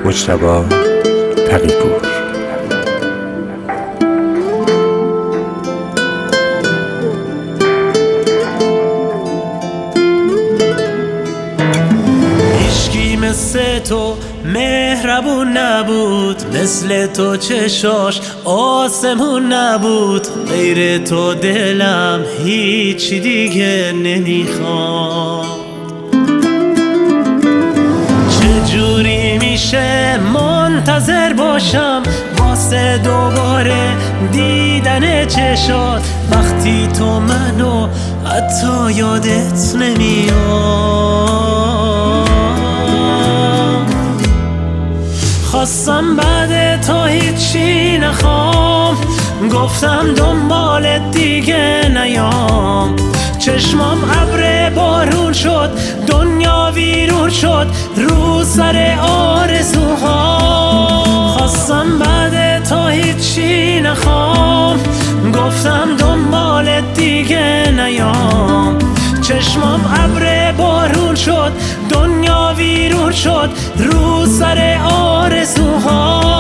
مجتبی تقی‌پور. هیچکی مثل تو مهربون نبود، مثل تو چشاش آسمون نبود. غیر تو دلم هیچی دیگه نمیخواد. چجوری میشه منتظر باشم واسه دوباره دیدن چشات، وقتی تو منو حتی یادت نمیاد. خواستم بعد تو هیچی نخوام، گفتم دنبالت دیگه نیام. چشمام ابر بارون شد، دنیا ویرون شد رو سر آرزوها. خواستم بعد تو هیچی نخوام، گفتم دنبالت دیگه نیام. چشمام ابر بارون شد، دنیا ویرون شد رو سر آرزوها.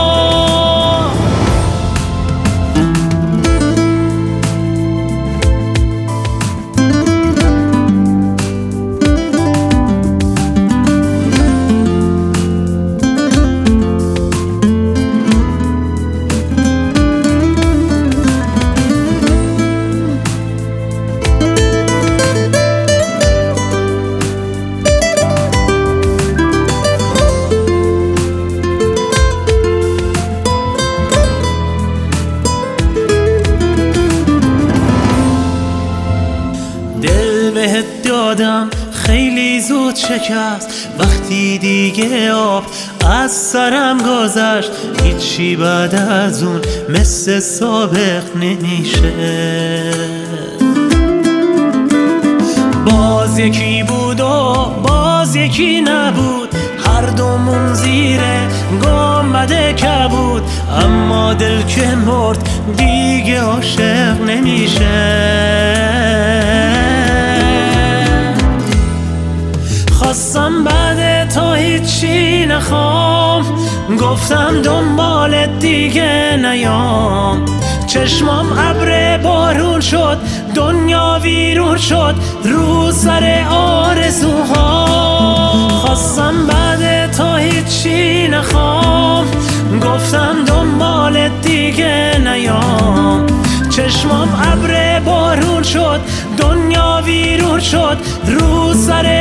دل بهت دادم خیلی زود شکست، وقتی دیگه آب از سرم گذشت. هیچی بعد از اون مثل سابق نمیشه. باز یکی بود و باز یکی نبود، هر دومون زیر گنبد کبود. اما دل که مرد دیگه عاشق نمیشه. خواستم بعد تو هیچی نخوام، گفتم دنبالت دیگه نیام. چشمام ابر بارون شد، دنیا ویرون شد رو سر آرزوها. خواستم بعد تو هیچی نخوام، گفتم دنبالت دیگه نیام. چشمام ابر بارون شد، دنیا ویرون شد رو سر